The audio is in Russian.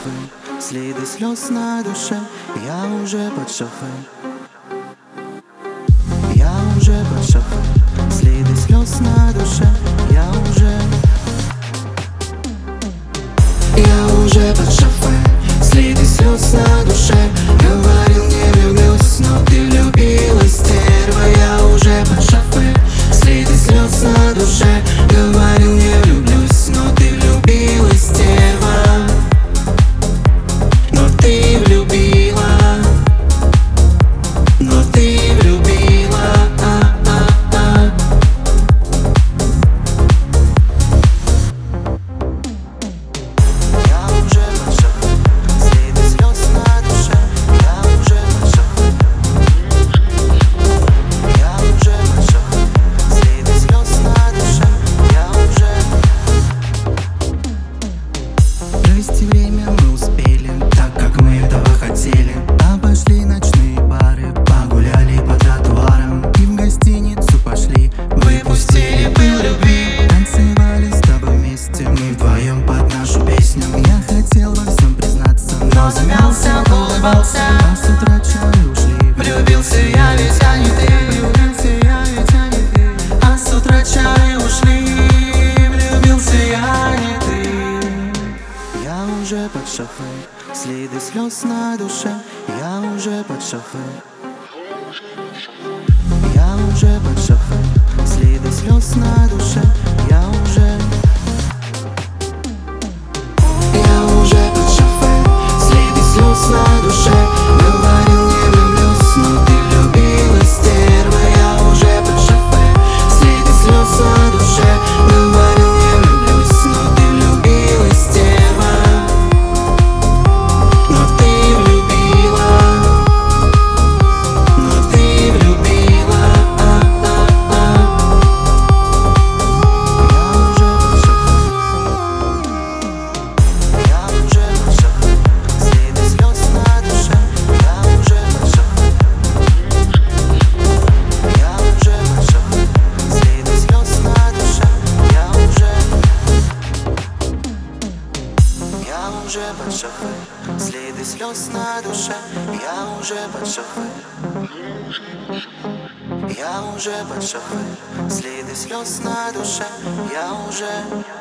шофе, следы слез на душе. Я уже под шофе, я уже под шофе, следы слез на душе. Я уже под шофе, следы слез на душе. Говорил, не влюблюсь, но ты влюбилась, стерва. Я уже под шофе, следы слез на душе. Говорил, не влюблюсь, но ты влюбилась, стерва. Но ты влюбила, но ты влюбила. Я уже под шофе, следы слез на душе. Я уже под шофе, я уже под шофе, следы слез на душе. Я уже. Провести время мы успели, так как мы этого хотели. Обошли ночные бары, погуляли по тротуарам и в гостиницу пошли. Выпустили пыл любви, танцевали с тобой вместе, мы вдвоем под нашу песню. Я хотел во всем признаться, но замялся, улыбался. А с утра чары ушли. Влюбился я, ведь а не ты. Влюбился я, ведь а не ты. А с утра чары ушли. Влюбился я, не ты. Я уже под шофе, следы слез на душе. Я уже под шофе, я уже под шофе, следы слез на душе. Я уже под шофе, следы слез на душе. Говорил, не влюблюсь, но ты влюбилась, стерва. Я уже под шофе, следы слез на душе. Говорил, не влюблюсь, но ты влюбилась, стерва. Но ты влюбила, но ты влюбила. Я уже под шофе, следы слез на душе. Я уже под шофе, я уже под шофе, следы слез на душе. Я уже под шофе, следы слез на душе. Я уже под шофе, я уже под шофе, следы слез на душе. Я уже.